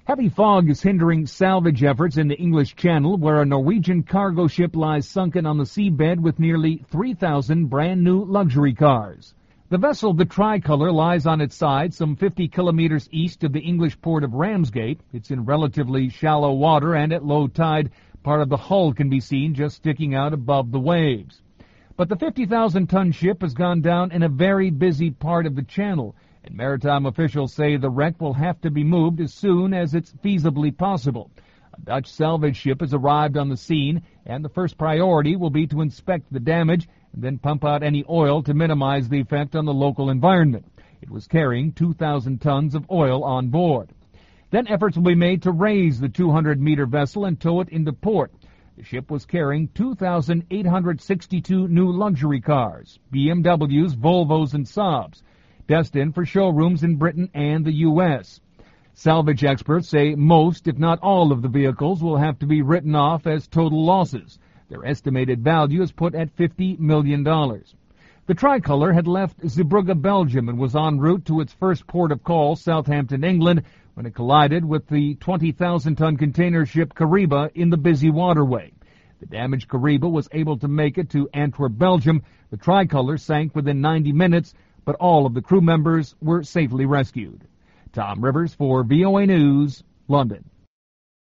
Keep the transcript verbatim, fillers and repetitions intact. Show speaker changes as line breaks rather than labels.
Heavy fog is hindering salvage efforts in the English Channel, where a Norwegian cargo ship lies sunken on the seabed with nearly three thousand brand-new luxury cars. The vessel, the Tricolor, lies on its side some fifty kilometers east of the English port of Ramsgate. It's in relatively shallow water, and at low tide, part of the hull can be seen just sticking out above the waves. But the fifty thousand ton ship has gone down in a very busy part of the channel, and maritime officials say the wreck will have to be moved as soon as it's feasibly possible. A Dutch salvage ship has arrived on the scene, and the first priority will be to inspect the damage and then pump out any oil to minimize the effect on the local environment. It was carrying two thousand tons of oil on board. Then efforts will be made to raise the two hundred meter vessel and tow it into port. The ship was carrying two thousand eight hundred sixty-two new luxury cars, B M Ws, Volvos, and Saabs, destined for showrooms in Britain and the U S Salvage experts say most, if not all, of the vehicles will have to be written off as total losses. Their estimated value is put at fifty million dollars. The Tricolor had left Zeebrugge, Belgium, and was en route to its first port of call, Southampton, England, when it collided with the twenty thousand ton container ship Kariba in the busy waterway. The damaged Kariba was able to make it to Antwerp, Belgium. The Tricolor sank within ninety minutes, but all of the crew members were safely rescued. Tom Rivers for V O A News, London.